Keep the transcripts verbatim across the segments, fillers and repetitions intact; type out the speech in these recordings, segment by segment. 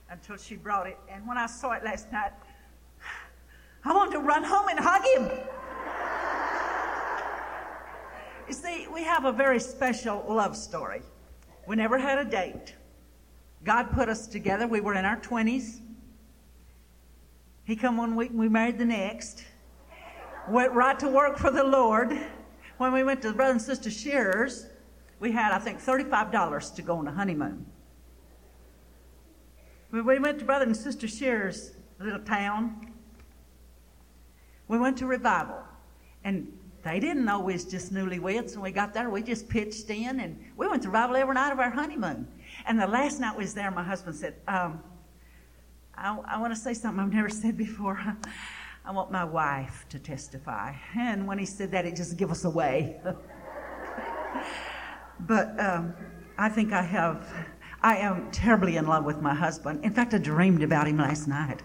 until she brought it. And when I saw it last night, I wanted to run home and hug him. You see, we have a very special love story. We never had a date. God put us together. We were in our twenties. He come one week and we married the next. Went right to work for the Lord. When we went to Brother and Sister Shearer's, we had, I think, thirty-five dollars to go on a honeymoon. When we went to Brother and Sister Shearer's little town, we went to revival. And they didn't know we was just newlyweds. When we got there, we just pitched in, and we went to revival every night of our honeymoon. And the last night we was there, my husband said, um, I, I want to say something I've never said before. I want my wife to testify. And when he said that, it just gave us away. But um, I think I have, I am terribly in love with my husband. In fact, I dreamed about him last night.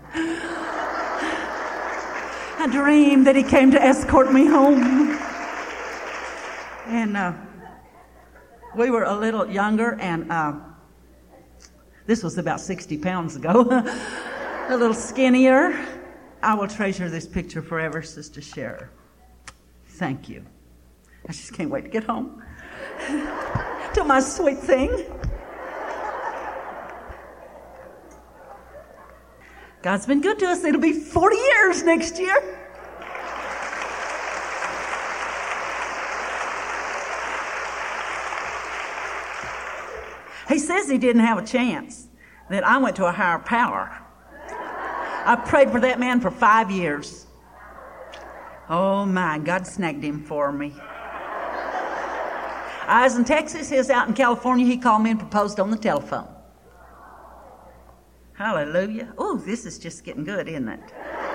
I dreamed that he came to escort me home. And uh, we were a little younger, and uh, this was about sixty pounds ago. A little skinnier. I will treasure this picture forever, Sister Shearer. Thank you. I just can't wait to get home to my sweet thing. God's been good to us. It'll be forty years next year. He says he didn't have a chance, that I went to a higher power. I prayed for that man for five years. Oh my, God snagged him for me. I was in Texas, he was out in California. He called me and proposed on the telephone. Hallelujah. Oh, this is just getting good, isn't it?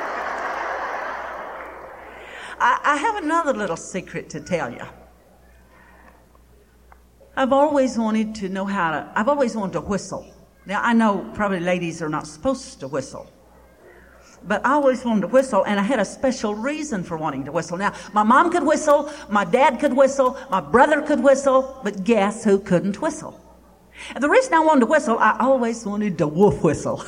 I, I have another little secret to tell you. I've always wanted to know how to, I've always wanted to whistle. Now, I know probably ladies are not supposed to whistle. But I always wanted to whistle, and I had a special reason for wanting to whistle. Now, my mom could whistle, my dad could whistle, my brother could whistle, but guess who couldn't whistle? And the reason I wanted to whistle, I always wanted to woof whistle.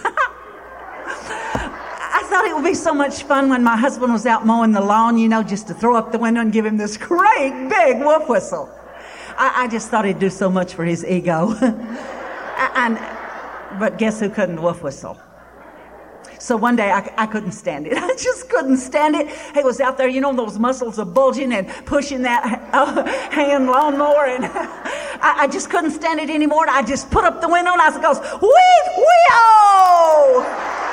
I thought it would be so much fun when my husband was out mowing the lawn, you know, just to throw up the window and give him this great big woof whistle. I, I just thought he'd do so much for his ego. and, but guess who couldn't woof whistle? So one day I, I couldn't stand it. I just couldn't stand it. He was out there, you know, those muscles are bulging and pushing that uh, hand lawnmower, and I, I just couldn't stand it anymore. And I just put up the window and I goes, wee, wee-oh!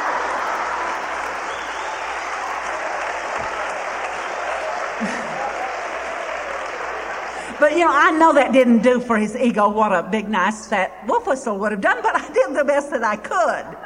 But, you know, I know that didn't do for his ego what a big, nice, fat woof whistle would have done, but I did the best that I could.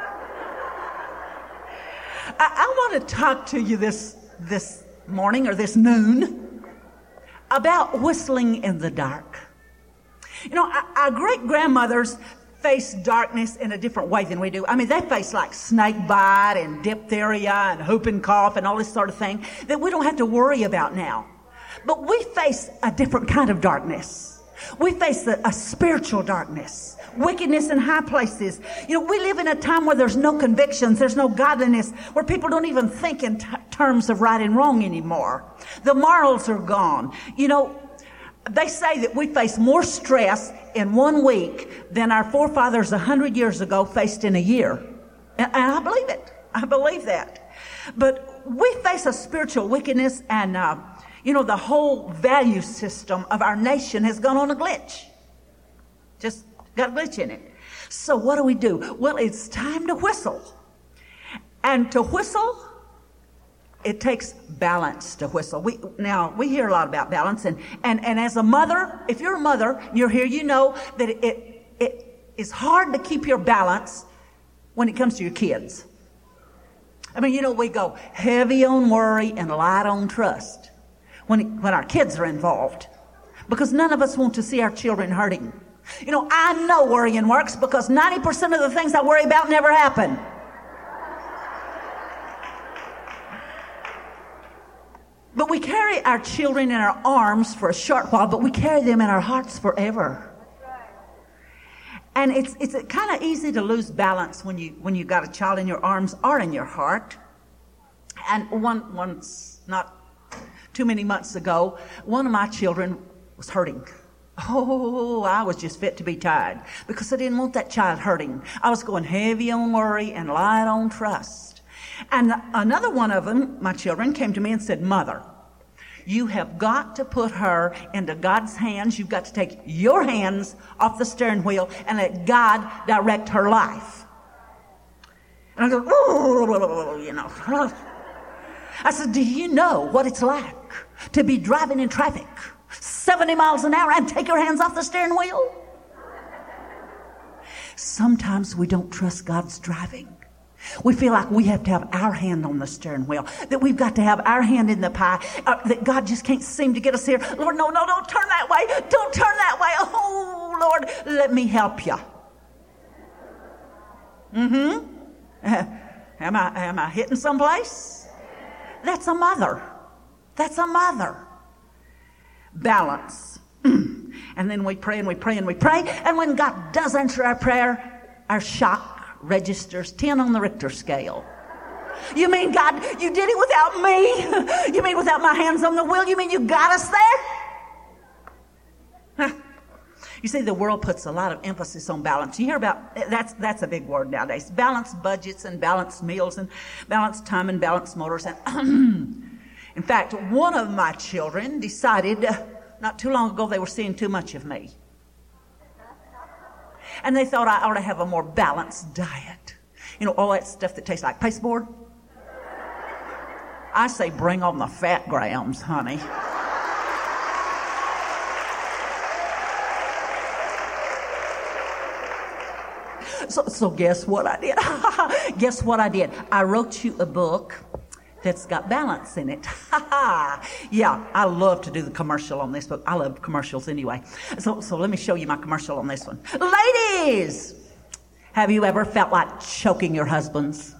I, I want to talk to you this this morning or this noon about whistling in the dark. You know, our, our great-grandmothers faced darkness in a different way than we do. I mean, they faced like snake bite and diphtheria and whooping cough and all this sort of thing that we don't have to worry about now. But we face a different kind of darkness. We face a, a spiritual darkness, wickedness in high places. You know, we live in a time where there's no convictions, there's no godliness, where people don't even think in t- terms of right and wrong anymore. The morals are gone. You know, they say that we face more stress in one week than our forefathers a hundred years ago faced in a year. And, and I believe it. I believe that. But we face a spiritual wickedness, and uh, you know, the whole value system of our nation has gone on a glitch. Just got a glitch in it. So what do we do? Well, it's time to whistle. And to whistle, it takes balance to whistle. We, now, we hear a lot about balance. And, and, and as a mother, if you're a mother, you're here, you know that it, it, it is hard to keep your balance when it comes to your kids. I mean, you know, we go heavy on worry and light on trust when, when our kids are involved, because none of us want to see our children hurting. You know, I know worrying works because ninety percent of the things I worry about never happen. But we carry our children in our arms for a short while, but we carry them in our hearts forever. And it's it's kind of easy to lose balance when you when you got a child in your arms or in your heart. And one once, not too many months ago, one of my children was hurting. Oh, I was just fit to be tied because I didn't want that child hurting. I was going heavy on worry and light on trust. And another one of them, my children, came to me and said, Mother, you have got to put her into God's hands. You've got to take your hands off the steering wheel and let God direct her life. And I go, oh, you know. I said, do you know what it's like to be driving in traffic seventy miles an hour and take your hands off the steering wheel? Sometimes we don't trust God's driving. We feel like we have to have our hand on the steering wheel, that we've got to have our hand in the pie, uh, that God just can't seem to get us here. Lord, no, no, don't turn that way. Don't turn that way. Oh, Lord, let me help you. Mm-hmm. Uh, am I, am I hitting someplace? That's a mother. That's a mother. Balance. And then we pray and we pray and we pray. And when God does answer our prayer, our shock registers ten on the Richter scale. You mean, God, you did it without me? You mean without my hands on the wheel? You mean you got us there? You see, the world puts a lot of emphasis on balance. You hear about, that's that's a big word nowadays. Balanced budgets and balanced meals and balanced time and balanced motors. And in fact, one of my children decided uh, not too long ago they were seeing too much of me. And they thought I ought to have a more balanced diet. You know, all that stuff that tastes like pasteboard. I say bring on the fat grams, honey. So, so guess what I did? Guess what I did? I wrote you a book that's got balance in it. Yeah, I love to do the commercial on this book. I love commercials anyway. So, so let me show you my commercial on this one. Ladies, have you ever felt like choking your husbands?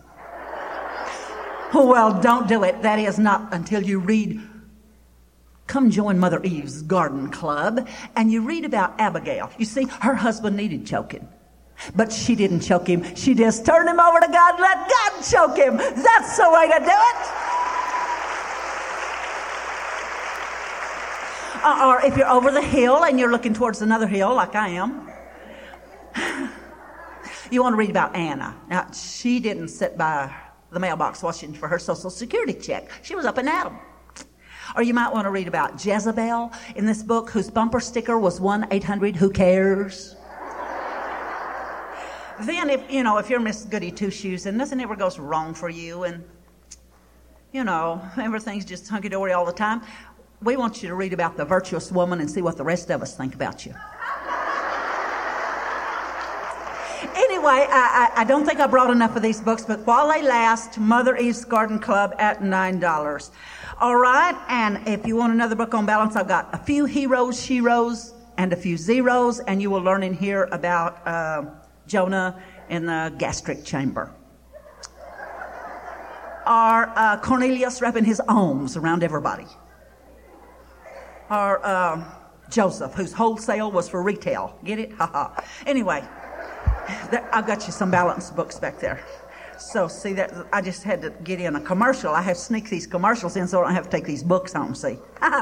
Well, don't do it. That is not until you read Come Join Mother Eve's Garden Club, and you read about Abigail. You see, her husband needed choking. But she didn't choke him. She just turned him over to God and let God choke him. That's the way to do it. Uh, or if you're over the hill and you're looking towards another hill like I am, you want to read about Anna. Now, she didn't sit by the mailbox watching for her Social Security check. She was up and at 'em. Or you might want to read about Jezebel in this book, whose bumper sticker was one eight hundred who cares? Then, if you know, if you're Miss Goody Two-Shoes and nothing ever goes wrong for you and, you know, everything's just hunky-dory all the time, we want you to read about the virtuous woman and see what the rest of us think about you. Anyway, I, I, I don't think I brought enough of these books, but while they last, Mother Eve's Garden Club at nine dollars. All right, and if you want another book on balance, I've got a few heroes, sheroes, and a few zeros, and you will learn in here about Uh, Jonah in the gastric chamber. Or uh, Cornelius wrapping his arms around everybody. Or uh, Joseph, whose wholesale was for retail. Get it? Ha ha. Anyway, there, I've got you some balanced books back there. So, see, that I just had to get in a commercial. I have to sneak these commercials in so I don't have to take these books home, see.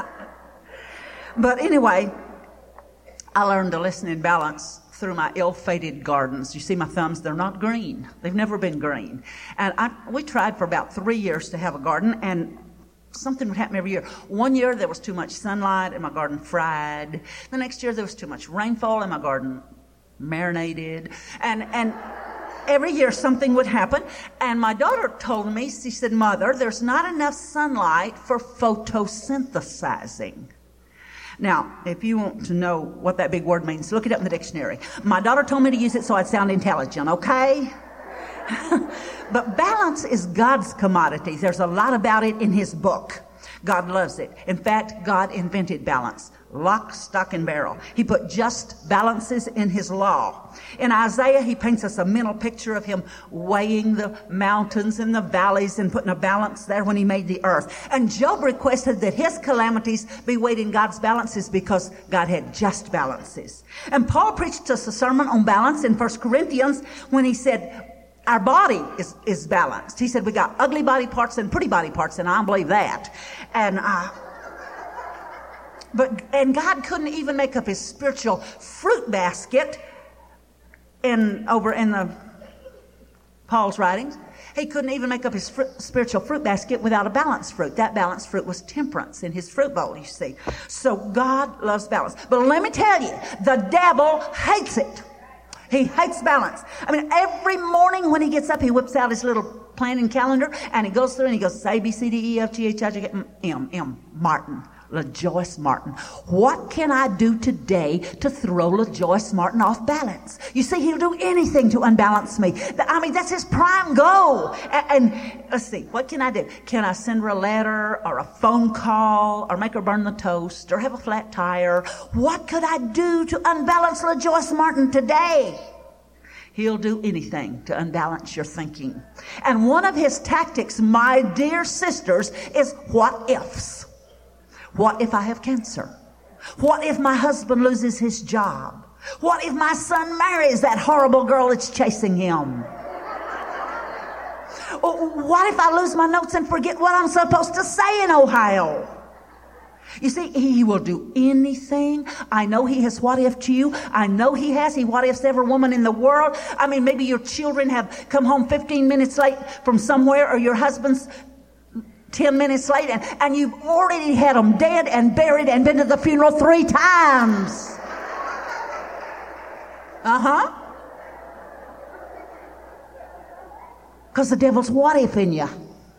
But anyway, I learned to listen in balance through my ill-fated gardens. You see my thumbs, they're not green. They've never been green. And I, we tried for about three years to have a garden, and something would happen every year. One year there was too much sunlight and my garden fried. The next year there was too much rainfall and my garden marinated. And, and every year something would happen. And my daughter told me, she said, Mother, there's not enough sunlight for photosynthesizing. Now, if you want to know what that big word means, look it up in the dictionary. My daughter told me to use it so I'd sound intelligent, okay? But balance is God's commodity. There's a lot about it in his book. God loves it. In fact, God invented balance. Lock, stock, and barrel. He put just balances in his law. In Isaiah, he paints us a mental picture of him weighing the mountains and the valleys and putting a balance there when he made the earth. And Job requested that his calamities be weighed in God's balances because God had just balances. And Paul preached us a sermon on balance in First Corinthians when he said, our body is, is balanced. He said we got ugly body parts and pretty body parts, and I believe that. And uh, but and God couldn't even make up his spiritual fruit basket in over in the Paul's writings. He couldn't even make up his fr- spiritual fruit basket without a balanced fruit. That balanced fruit was temperance in his fruit bowl, you see. So God loves balance. But let me tell you, the devil hates it. He hates balance. I mean, every morning when he gets up, he whips out his little planning calendar, and he goes through and he goes, A, B, C, D, E, F, G, H, I, J, K, M, M, Martin, LaJoyce Martin. What can I do today to throw LaJoyce Martin off balance? You see, he'll do anything to unbalance me. I mean, that's his prime goal. And, and let's see, what can I do? Can I send her a letter or a phone call or make her burn the toast or have a flat tire? What could I do to unbalance LaJoyce Martin today? He'll do anything to unbalance your thinking. And one of his tactics, my dear sisters, is what ifs. What if I have cancer? What if my husband loses his job? What if my son marries that horrible girl that's chasing him? What if I lose my notes and forget what I'm supposed to say in Ohio? You see, he will do anything. I know he has what if to you. I know he has. He what ifs every woman in the world. I mean, maybe your children have come home fifteen minutes late from somewhere, or your husband's ten minutes late, and, and you've already had them dead and buried and been to the funeral three times. Uh-huh. Because the devil's what if in you.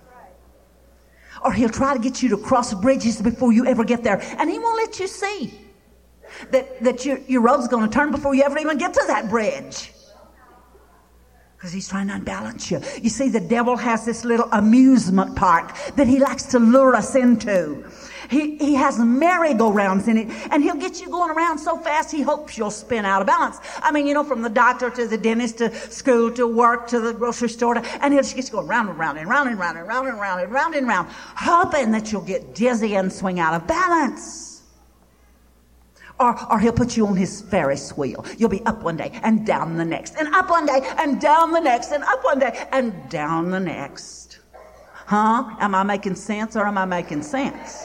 Or he'll try to get you to cross bridges before you ever get there. And he won't let you see that, that your, your road's going to turn before you ever even get to that bridge. Because he's trying to unbalance you. You see, the devil has this little amusement park that he likes to lure us into. He, he has merry-go-rounds in it, and he'll get you going around so fast he hopes you'll spin out of balance. I mean, you know, from the doctor to the dentist to school to work to the grocery store, to, and he'll just get you going round and round and round and round and round and round and round and round, hoping that you'll get dizzy and swing out of balance. Or, or he'll put you on his Ferris wheel. You'll be up one day and down the next, and up one day and down the next, and up one day and down the next. Huh? Am I making sense, or am I making sense?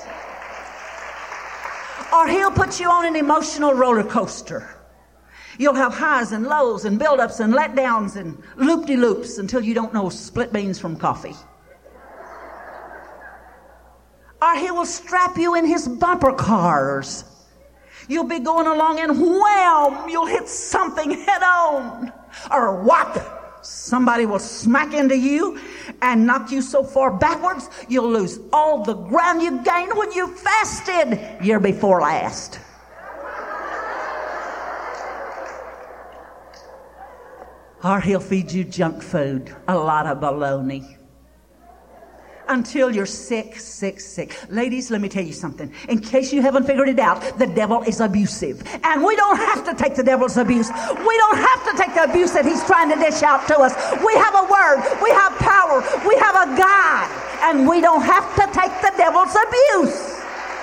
Or he'll put you on an emotional roller coaster. You'll have highs and lows and build-ups and letdowns and loop-de-loops until you don't know split beans from coffee. Or he will strap you in his bumper cars. You'll be going along and wham, you'll hit something head on. Or whop, somebody will smack into you and knock you so far backwards, you'll lose all the ground you gained when you fasted year before last. Or he'll feed you junk food, a lot of baloney. Until you're sick, sick, sick. Ladies, let me tell you something. In case you haven't figured it out, the devil is abusive. And we don't have to take the devil's abuse. We don't have to take the abuse that he's trying to dish out to us. We have a word. We have power. We have a God. And we don't have to take the devil's abuse.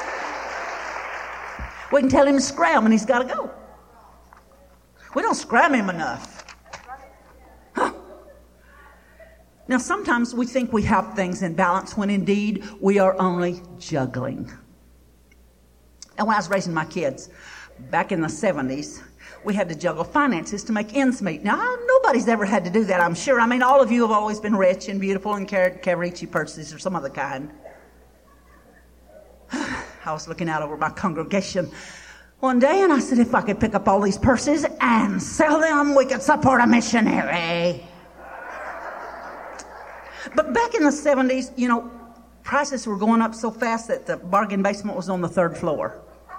We can tell him to scram and he's got to go. We don't scram him enough. Now, sometimes we think we have things in balance when indeed we are only juggling. And when I was raising my kids back in the seventies, we had to juggle finances to make ends meet. Now, nobody's ever had to do that, I'm sure. I mean, all of you have always been rich and beautiful and carried Cavaricci purses or some other kind. I was looking out over my congregation one day and I said, if I could pick up all these purses and sell them, we could support a missionary. But back in the seventies, you know, prices were going up so fast that the bargain basement was on the third floor.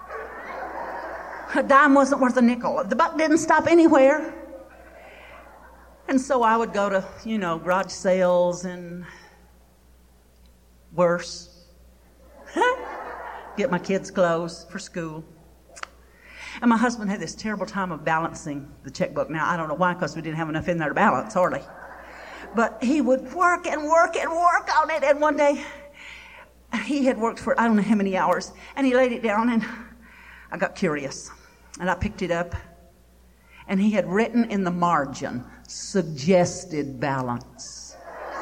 A dime wasn't worth a nickel. The buck didn't stop anywhere. And so I would go to, you know, garage sales and worse. get my kids' clothes for school. And my husband had this terrible time of balancing the checkbook. Now, I don't know why, because we didn't have enough in there to balance, hardly. But he would work and work and work on it. And one day, he had worked for I don't know how many hours. And he laid it down, and I got curious. And I picked it up. And he had written in the margin, suggested balance.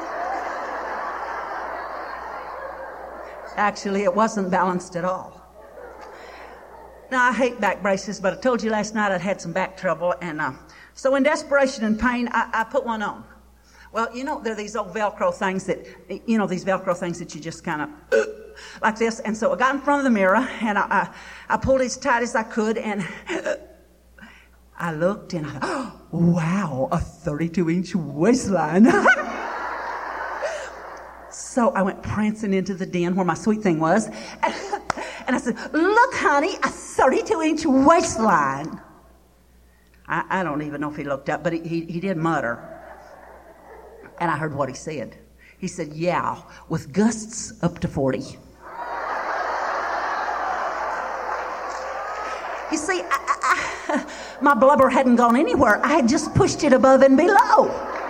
Actually, it wasn't balanced at all. Now, I hate back braces, but I told you last night I'd had some back trouble. And uh, so in desperation and pain, I, I put one on. Well, you know, there are these old Velcro things that, you know, these Velcro things that you just kind of, uh, like this. And so I got in front of the mirror, and I, I, I pulled it as tight as I could, and uh, I looked, and I thought, oh, wow, a thirty-two inch waistline. So I went prancing into the den where my sweet thing was, and, and I said, look, honey, a thirty-two inch waistline. I, I don't even know if he looked up, but he, he, he did mutter. And I heard what he said. He said, yeah, with gusts up to forty. You see, I, I, I, my blubber hadn't gone anywhere. I had just pushed it above and below.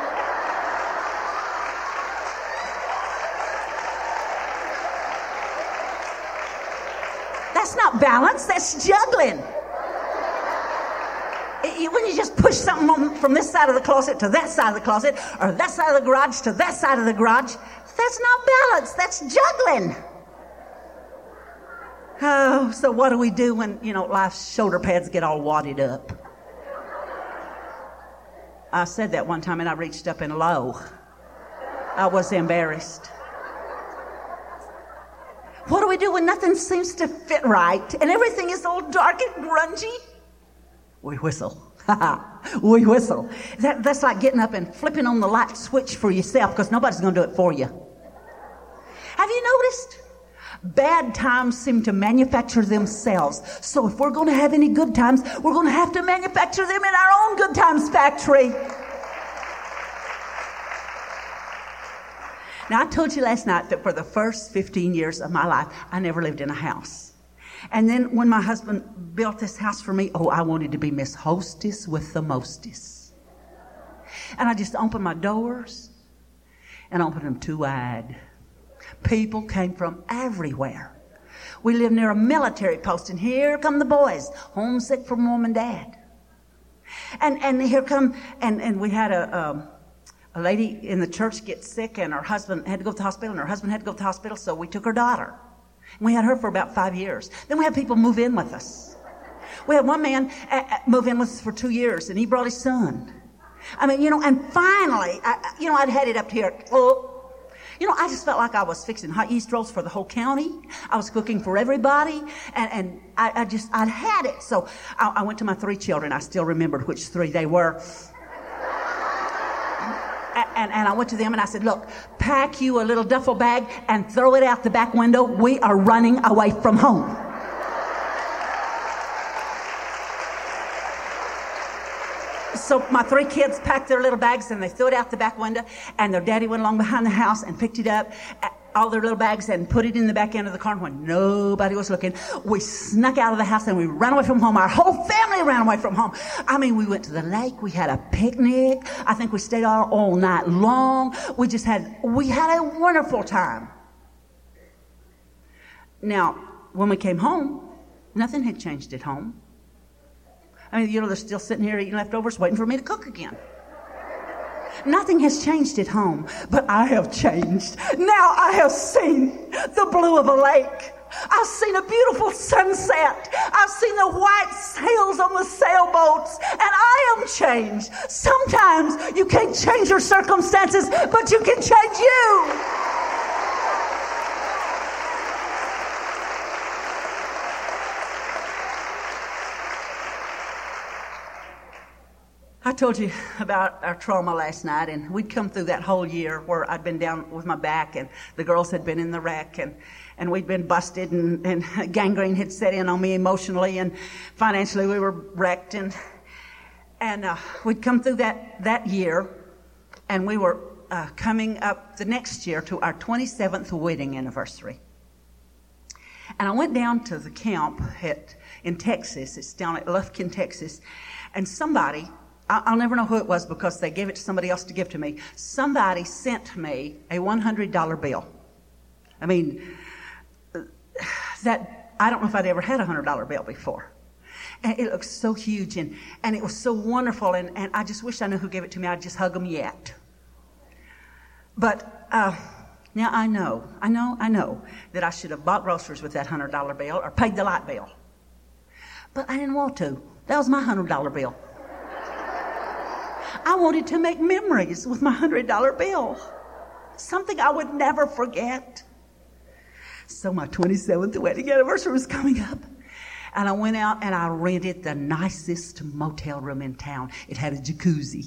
That's not balance, that's juggling. When you just push something from this side of the closet to that side of the closet, or that side of the garage to that side of the garage, that's not balance, that's juggling. Oh, so what do we do when, you know, life's shoulder pads get all wadded up? I said that one time and I reached up and lo, I was embarrassed. What do we do when nothing seems to fit right and everything is all dark and grungy? We whistle. We whistle. That, that's like getting up and flipping on the light switch for yourself, because nobody's going to do it for you. Have you noticed? Bad times seem to manufacture themselves. So if we're going to have any good times, we're going to have to manufacture them in our own good times factory. Now, I told you last night that for the first fifteen years of my life, I never lived in a house. And then when my husband built this house for me, oh, I wanted to be Miss Hostess with the mostest. And I just opened my doors and opened them too wide. People came from everywhere. We lived near a military post, and here come the boys, homesick from mom and dad. And and here come, and, and we had a, um, a lady in the church get sick, and her husband had to go to the hospital, and her husband had to go to the hospital, so we took her daughter. We had her for about five years. Then we had people move in with us. We had one man uh, move in with us for two years, and he brought his son. I mean, you know, and finally, I, you know, I'd had it up here. Oh, you know, I just felt like I was fixing hot yeast rolls for the whole county. I was cooking for everybody, and, and I, I just, I'd had it. So I, I went to my three children. I still remembered which three they were. And, and I went to them and I said, look, pack you a little duffel bag and throw it out the back window. We are running away from home. So my three kids packed their little bags and they threw it out the back window, and their daddy went along behind the house and picked it up, all their little bags, and put it in the back end of the car. And when nobody was looking, we snuck out of the house and we ran away from home. Our whole family ran away from home. I mean, we went to the lake. We had a picnic. I think we stayed out all night long. We just had, we had a wonderful time. Now, when we came home, nothing had changed at home. I mean, you know, they're still sitting here eating leftovers, waiting for me to cook again. Nothing has changed at home, but I have changed. Now I have seen the blue of a lake. I've seen a beautiful sunset. I've seen the white sails on the sailboats, and I am changed. Sometimes you can't change your circumstances, but you can change you. I told you about our trauma last night, and we'd come through that whole year where I'd been down with my back, and the girls had been in the wreck, and, and we'd been busted, and, and gangrene had set in on me emotionally, and financially we were wrecked, and and uh, we'd come through that, that year, and we were uh, coming up the next year to our twenty-seventh wedding anniversary. And I went down to the camp at, in Texas. It's down at Lufkin, Texas. And somebody, I'll never know who it was because they gave it to somebody else to give to me. Somebody sent me a one hundred dollar bill. I mean, that I don't know if I'd ever had a one hundred dollar bill before. And it looked so huge, and, and it was so wonderful, and, and I just wish I knew who gave it to me. I'd just hug them yet. But uh, now I know, I know, I know that I should have bought groceries with that one hundred dollar bill or paid the light bill. But I didn't want to. That was my one hundred dollar bill. I wanted to make memories with my one hundred dollar bill. Something I would never forget. So my twenty-seventh wedding anniversary was coming up. And I went out and I rented the nicest motel room in town. It had a jacuzzi.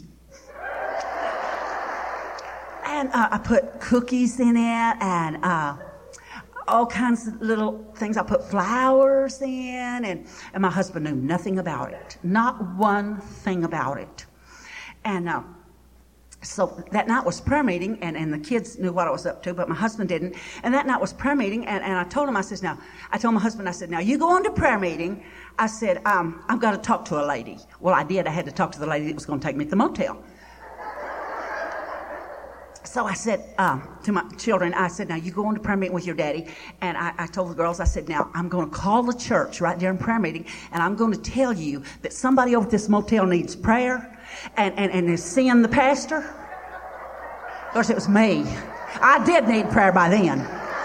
And uh, I put cookies in it and uh, all kinds of little things. I put flowers in, and, and my husband knew nothing about it. Not one thing about it. And uh, so that night was prayer meeting, and, and the kids knew what I was up to, but my husband didn't. And that night was prayer meeting, and, and I told him, I said, now, I told my husband, I said, now you go on to prayer meeting. I said, um, I've got to talk to a lady. Well, I did. I had to talk to the lady that was going to take me to the motel. So I said um, to my children, I said, now you go on to prayer meeting with your daddy. And I, I told the girls, I said, now I'm going to call the church right there in prayer meeting, and I'm going to tell you that somebody over at this motel needs prayer and, and, and is seeing the pastor. Of course, it was me. I did need prayer by then.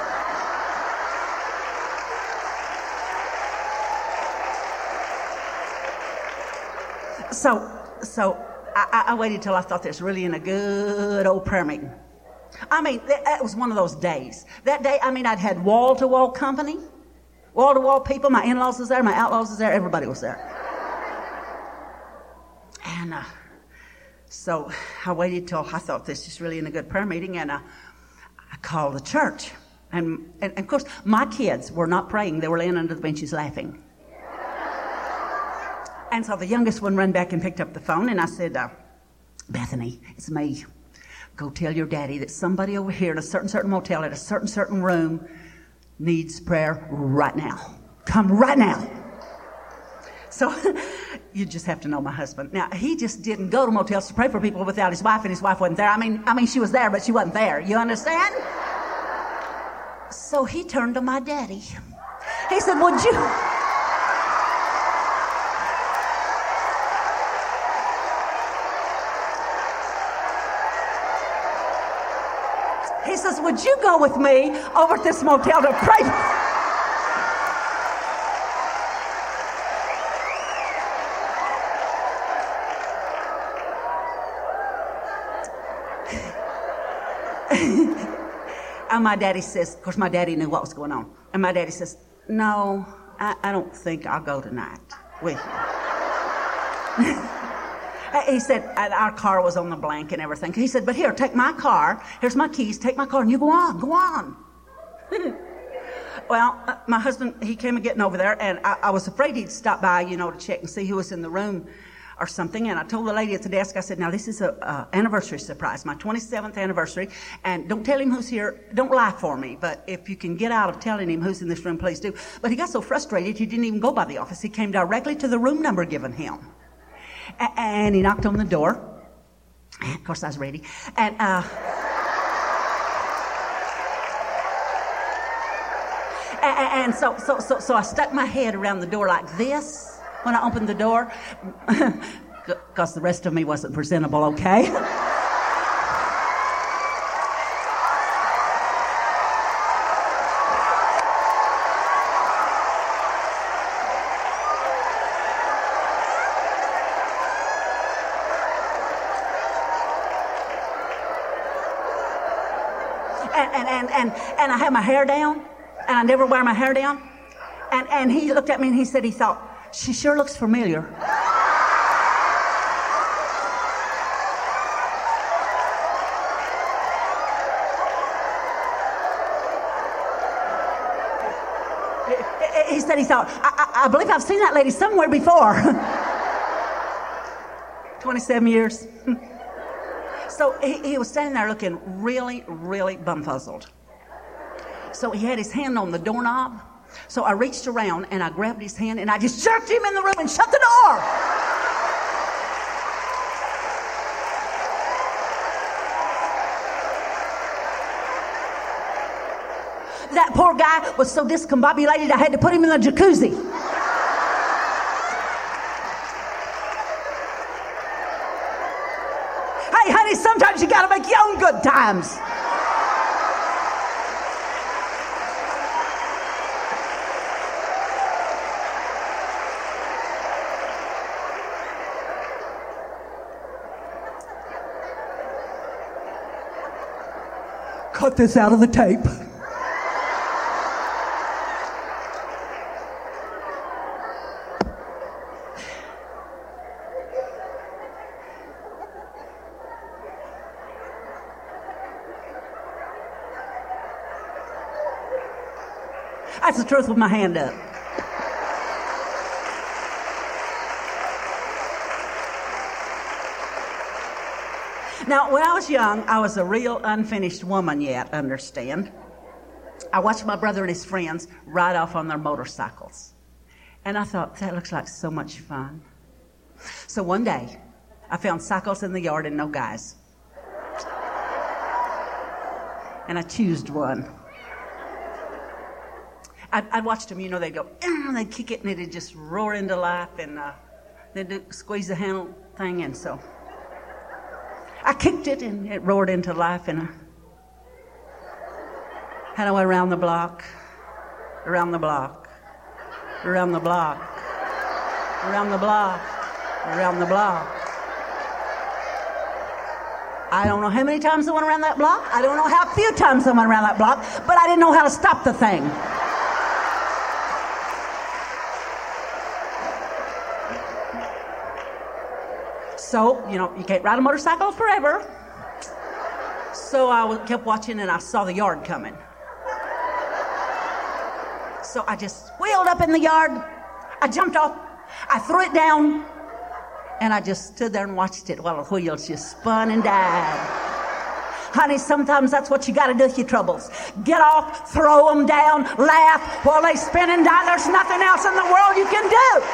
So, so I, I waited till I thought this really in a good old prayer meeting. I mean, that, that was one of those days. That day, I mean, I'd had wall-to-wall company, wall-to-wall people. My in-laws was there, my outlaws was there, everybody was there. And uh, so I waited till I thought this is really in a good prayer meeting, and uh, I called the church. And, and, and of course, my kids were not praying. They were laying under the benches laughing. And so the youngest one ran back and picked up the phone, and I said, uh, Bethany, it's me. Go tell your daddy that somebody over here in a certain, certain motel at a certain, certain room needs prayer right now. Come right now. So you just have to know my husband. Now, he just didn't go to motels to pray for people without his wife, and his wife wasn't there. I mean, I mean, she was there, but she wasn't there. You understand? So he turned to my daddy. He said, would you... He says, would you go with me over at this motel to pray? And my daddy says, of course, my daddy knew what was going on. And my daddy says, no, I, I don't think I'll go tonight with you. He said, and our car was on the blank and everything. He said, but here, take my car. Here's my keys. Take my car and you go on. Go on. Well, uh, my husband, he came and getting over there, and I, I was afraid he'd stop by, you know, to check and see who was in the room or something. And I told the lady at the desk, I said, now this is a uh, anniversary surprise, my twenty-seventh anniversary. And don't tell him who's here. Don't lie for me. But if you can get out of telling him who's in this room, please do. But he got so frustrated, he didn't even go by the office. He came directly to the room number given him. And he knocked on the door. Of course, I was ready. And uh, and so, so, so, so I stuck my head around the door like this when I opened the door, because the rest of me wasn't presentable, okay? And, and, and, and I had my hair down, and I never wear my hair down. And, and he looked at me and he said he thought, she sure looks familiar. He said he thought, I, I, I believe I've seen that lady somewhere before. twenty-seven years. So he, he was standing there looking really, really bumfuzzled. So he had his hand on the doorknob, So I reached around and I grabbed his hand and I just jerked him in the room and shut the door. That poor guy was so discombobulated I had to put him in the jacuzzi. Hey, honey, sometimes you got to make your own good times. Cut this out of the tape. That's the truth with my hand up. Now, when I was young, I was a real unfinished woman yet, understand. I watched my brother and his friends ride off on their motorcycles. And I thought, that looks like so much fun. So one day, I found cycles in the yard and no guys. And I choosed one. I, I watched them, you know, they'd go, and they'd kick it, and it'd just roar into life, and uh, they'd do, squeeze the handle thing, and so I kicked it, and it roared into life, and I had I went around the block, around the block, around the block, around the block, around the block. I don't know how many times I went around that block. I don't know how few times I went around that block, but I didn't know how to stop the thing. So, you know, you can't ride a motorcycle forever. So I kept watching and I saw the yard coming. So I just wheeled up in the yard. I jumped off. I threw it down. And I just stood there and watched it while the wheels just spun and died. Honey, sometimes that's what you got to do with your troubles. Get off, throw them down, laugh while they spin and die. There's nothing else in the world you can do.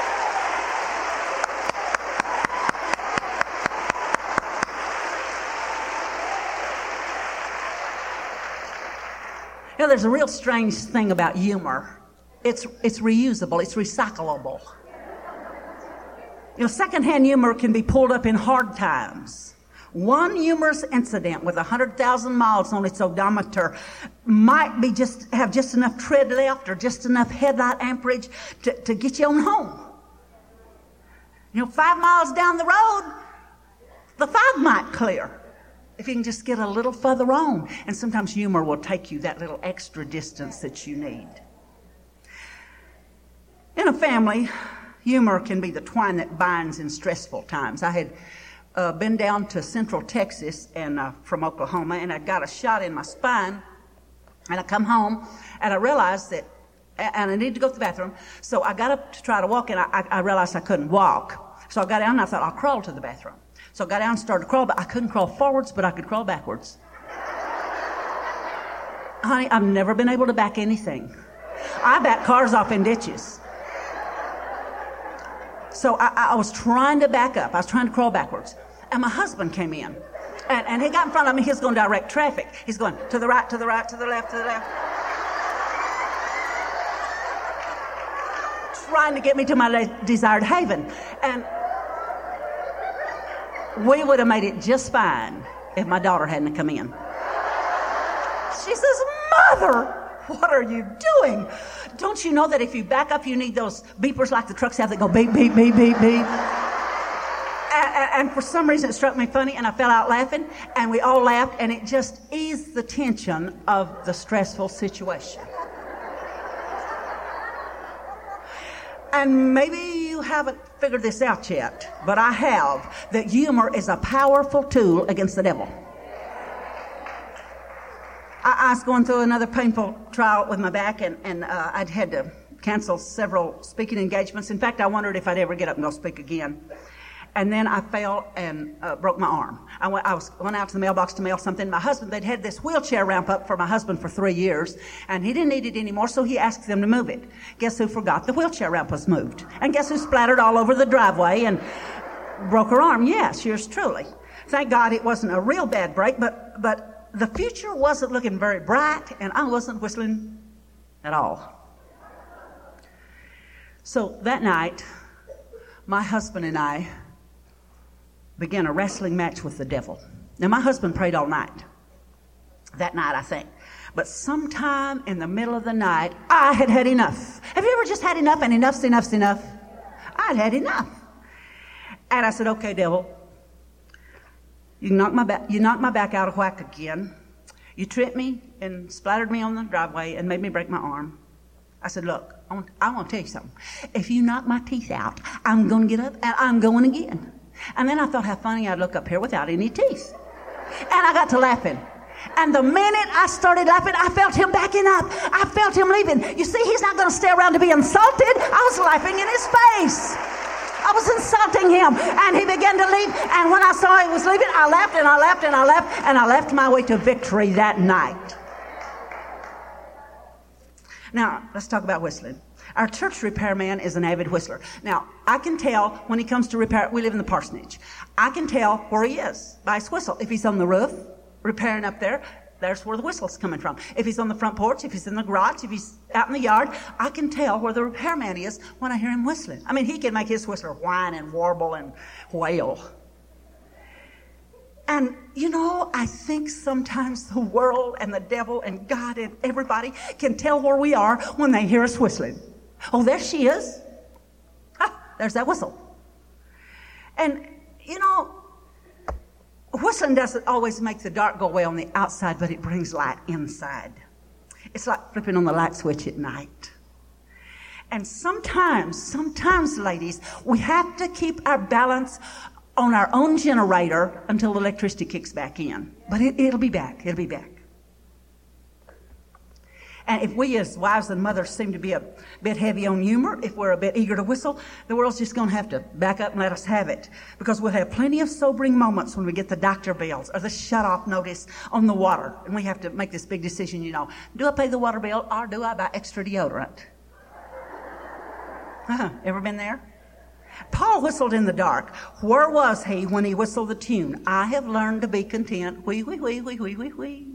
You know, there's a real strange thing about humor. It's it's reusable. It's recyclable. You know, secondhand humor can be pulled up in hard times. One humorous incident with one hundred thousand miles on its odometer might be just have just enough tread left or just enough headlight amperage to, to get you on home. You know, five miles down the road, the fog might clear. If you can just get a little further on. And sometimes humor will take you that little extra distance that you need. In a family, humor can be the twine that binds in stressful times. I had uh, been down to Central Texas and uh, from Oklahoma, and I got a shot in my spine. And I come home, and I realized that, and I needed to go to the bathroom. So I got up to try to walk, and I, I realized I couldn't walk. So I got down, and I thought, I'll crawl to the bathroom. So I got down and started to crawl, but I couldn't crawl forwards, but I could crawl backwards. Honey, I've never been able to back anything. I back cars off in ditches. So I, I was trying to back up. I was trying to crawl backwards. And my husband came in. And, and he got in front of me. He was going to direct traffic. He's going to the right, to the right, to the left, to the left. Trying to get me to my desired haven. And we would have made it just fine if my daughter hadn't come in. She says, Mother, what are you doing? Don't you know that if you back up, you need those beepers like the trucks have that go beep, beep, beep, beep, beep? And, and for some reason, it struck me funny, and I fell out laughing, and we all laughed, and it just eased the tension of the stressful situation. And maybe you haven't figured this out yet, but I have, that humor is a powerful tool against the devil. I, I was going through another painful trial with my back, and, and uh, I'd had to cancel several speaking engagements. In fact, I wondered if I'd ever get up and go speak again. And then I fell and uh, broke my arm. I went, I was went out to the mailbox to mail something. My husband, they'd had this wheelchair ramp up for my husband for three years, and he didn't need it anymore, so he asked them to move it. Guess who forgot the wheelchair ramp was moved? And guess who splattered all over the driveway and broke her arm? Yes, yours truly. Thank God it wasn't a real bad break, but but the future wasn't looking very bright, and I wasn't whistling at all. So that night, my husband and I began a wrestling match with the devil. Now, my husband prayed all night. That night, I think. But sometime in the middle of the night, I had had enough. Have you ever just had enough and enough's enough's enough? I'd had enough. And I said, okay, devil, you knocked my back, you knocked my back out of whack again. You tripped me and splattered me on the driveway and made me break my arm. I said, look, I want, I want to tell you something. If you knock my teeth out, I'm going to get up and I'm going again. And then I thought how funny I'd look up here without any teeth. And I got to laughing. And the minute I started laughing, I felt him backing up. I felt him leaving. You see, he's not going to stay around to be insulted. I was laughing in his face. I was insulting him. And he began to leave. And when I saw he was leaving, I laughed and I laughed and I laughed. And I left my way to victory that night. Now, let's talk about whistling. Our church repairman is an avid whistler. Now, I can tell when he comes to repair, we live in the parsonage. I can tell where he is by his whistle. If he's on the roof, repairing up there, there's where the whistle's coming from. If he's on the front porch, if he's in the garage, if he's out in the yard, I can tell where the repairman is when I hear him whistling. I mean, he can make his whistler whine and warble and wail. And, you know, I think sometimes the world and the devil and God and everybody can tell where we are when they hear us whistling. Oh, there she is. Ah, there's that whistle. And, you know, whistling doesn't always make the dark go away on the outside, but it brings light inside. It's like flipping on the light switch at night. And sometimes, sometimes, ladies, we have to keep our balance on our own generator until the electricity kicks back in. But it, it'll be back. It'll be back. And if we as wives and mothers seem to be a bit heavy on humor, if we're a bit eager to whistle, the world's just going to have to back up and let us have it. Because we'll have plenty of sobering moments when we get the doctor bills or the shut-off notice on the water. And we have to make this big decision, you know. Do I pay the water bill or do I buy extra deodorant? Uh-huh. Ever been there? Paul whistled in the dark. Where was he when he whistled the tune? I have learned to be content. Wee, wee, wee, wee, wee, wee, wee.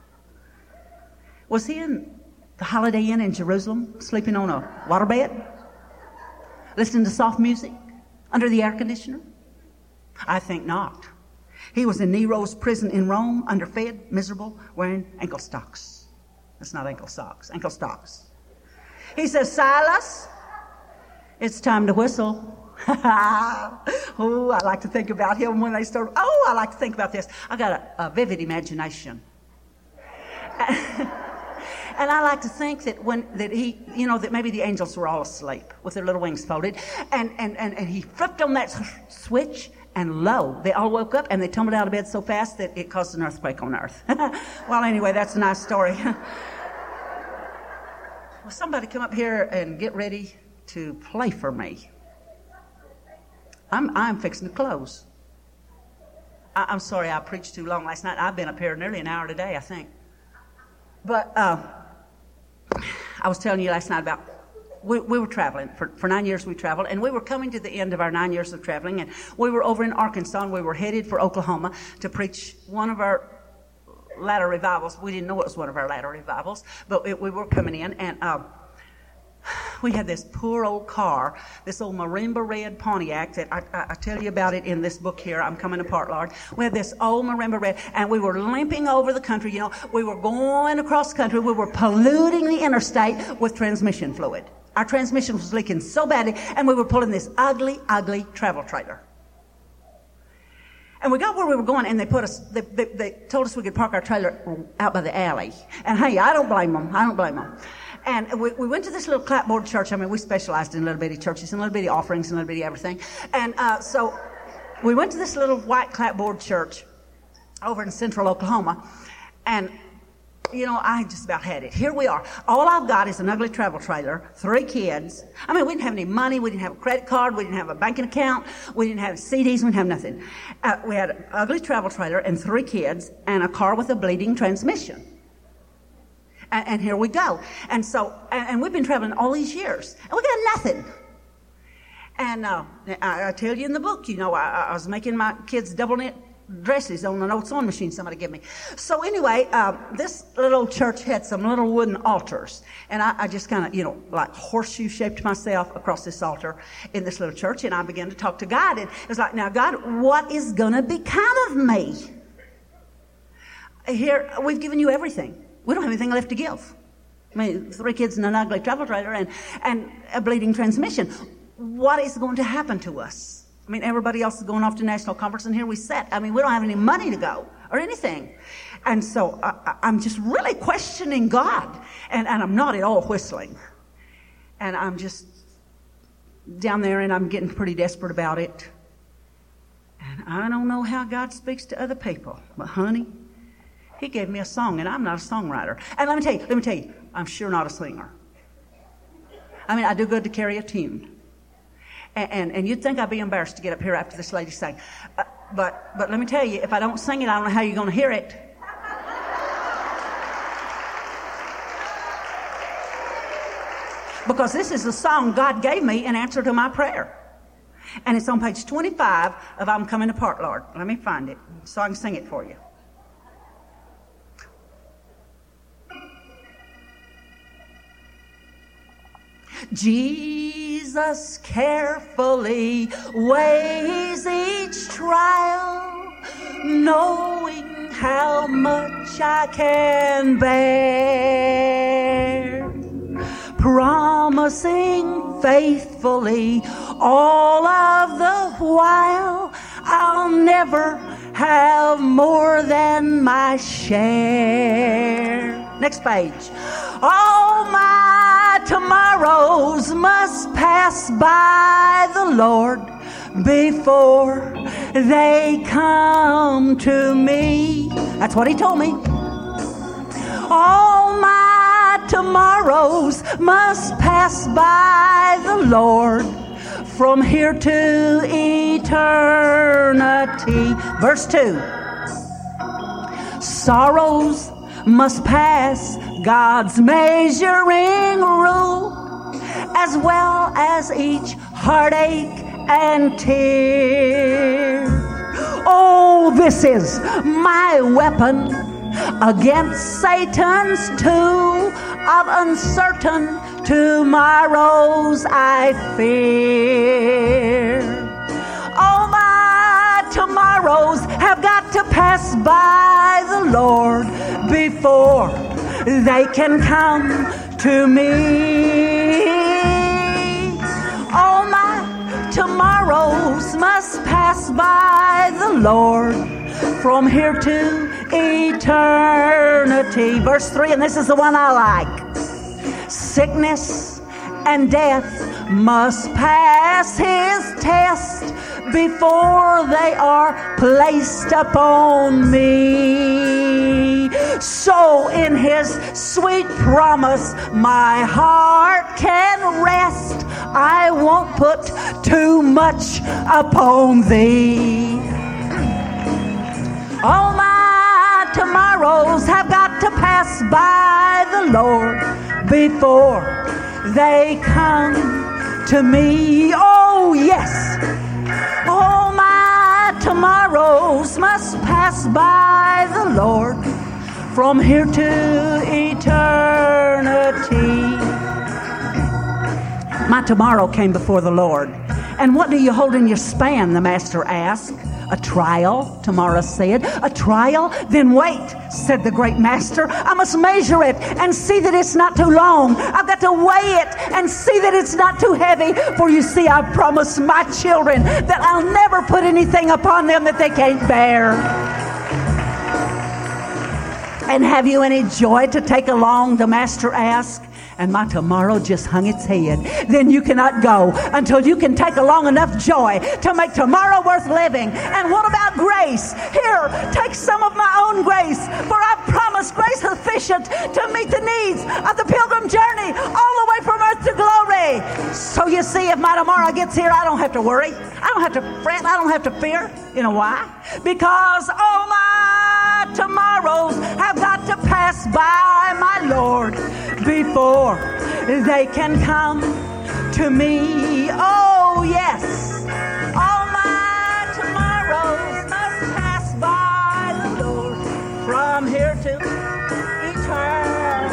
Was he in the Holiday Inn in Jerusalem, sleeping on a waterbed, listening to soft music under the air conditioner? I think not. He was in Nero's prison in Rome, underfed, miserable, wearing ankle socks. That's not ankle socks, ankle stocks. He says, Silas, it's time to whistle. Oh, I like to think about him when they start. Oh, I like to think about this. I got a, a vivid imagination. And I like to think that when that he, you know, that maybe the angels were all asleep with their little wings folded, and and and, and he flipped on that switch, and lo, they all woke up and they tumbled out of bed so fast that it caused an earthquake on earth. Well, anyway, that's a nice story. Well, somebody come up here and get ready to play for me. I'm I'm fixing to close. I, I'm sorry I preached too long last night. I've been up here nearly an hour today, I think. But uh, I was telling you last night about, we, we were traveling. For, for nine years we traveled, and we were coming to the end of our nine years of traveling, and we were over in Arkansas, and we were headed for Oklahoma to preach one of our latter revivals. We didn't know it was one of our latter revivals, but it, we were coming in, and uh, we had this poor old car, this old marimba red Pontiac that I, I, I tell you about it in this book here, I'm Coming Apart, Lord. We had this old marimba red, and we were limping over the country, you know. We were going across the country. We were polluting the interstate with transmission fluid. Our transmission was leaking so badly, and we were pulling this ugly, ugly travel trailer. And we got where we were going, and they put us, they, they, they told us we could park our trailer out by the alley. And hey, I don't blame them. I don't blame them. And we, we went to this little clapboard church. I mean, we specialized in little bitty churches and little bitty offerings and little bitty everything. And uh, so we went to this little white clapboard church over in central Oklahoma. And you know, I just about had it. Here we are. All I've got is an ugly travel trailer, three kids. I mean, we didn't have any money. We didn't have a credit card. We didn't have a banking account. We didn't have C Ds. We didn't have nothing. Uh, we had an ugly travel trailer and three kids and a car with a bleeding transmission. And, and here we go. And so, and, and we've been traveling all these years, and we got nothing. And uh, I, I tell you in the book, you know, I, I was making my kids double knit dresses on an old sewing machine somebody gave me. So anyway, uh, this little church had some little wooden altars. And I, I just kind of, you know, like horseshoe-shaped myself across this altar in this little church. And I began to talk to God. And it was like, now, God, what is going to become of me? Here, we've given you everything. We don't have anything left to give. I mean, three kids in an ugly travel trailer and, and a bleeding transmission. What is going to happen to us? I mean, everybody else is going off to national conference, and here we sit. I mean, we don't have any money to go or anything. And so uh, I'm just really questioning God. And, and I'm not at all whistling. And I'm just down there, and I'm getting pretty desperate about it. And I don't know how God speaks to other people. But, honey, He gave me a song, and I'm not a songwriter. And let me tell you, let me tell you, I'm sure not a singer. I mean, I do good to carry a tune. And, and, and you'd think I'd be embarrassed to get up here after this lady sang. Uh, but, but let me tell you, if I don't sing it, I don't know how you're going to hear it. Because this is the song God gave me in answer to my prayer. And it's on page twenty-five of I'm Coming Apart, Lord. Let me find it so I can sing it for you. Jesus carefully weighs each trial, knowing how much I can bear, promising faithfully all of the while I'll never have more than my share. Next page. All my tomorrows must pass by the Lord before they come to me. That's what He told me. All my tomorrows must pass by the Lord from here to eternity. Verse two. Sorrows must pass God's measuring rule, as well as each heartache and tear. Oh, this is my weapon against Satan's tool of uncertain tomorrows I fear. All my tomorrows have got to pass by the Lord before they can come to me. All my tomorrows must pass by the Lord from here to eternity. Verse three, and this is the one I like. Sickness and death must pass His test before they are placed upon me. So in His sweet promise my heart can rest. I won't put too much upon Thee. All my tomorrows have got to pass by the Lord before they come to me. Oh yes, all my tomorrows must pass by the Lord from here to eternity. My tomorrow came before the Lord. And what do you hold in your span, the Master asked. A trial, Tamara said. A trial? Then wait, said the great Master. I must measure it and see that it's not too long. I've got to weigh it and see that it's not too heavy. For you see, I've promised my children that I'll never put anything upon them that they can't bear. And have you any joy to take along, the Master asked. And my tomorrow just hung its head. Then you cannot go until you can take along enough joy to make tomorrow worth living. And what about grace? Here, take some of my own grace, for I've promised grace sufficient sufficient to meet the needs of the pilgrim journey all the way from earth to glory. So you see, if my tomorrow gets here, I don't have to worry. I don't have to fret. I don't have to fear. You know why? Because all my tomorrows have got to pass by my Lord before they can come to me. Oh, yes. All my tomorrows must pass by the Lord from here to eternity.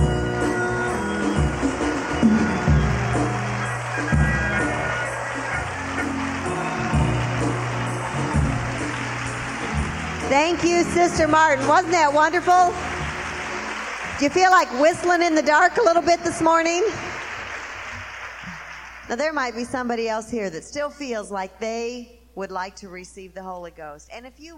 Thank you, Sister Martin. Wasn't that wonderful? Do you feel like whistling in the dark a little bit this morning? Now, there might be somebody else here that still feels like they would like to receive the Holy Ghost. And if you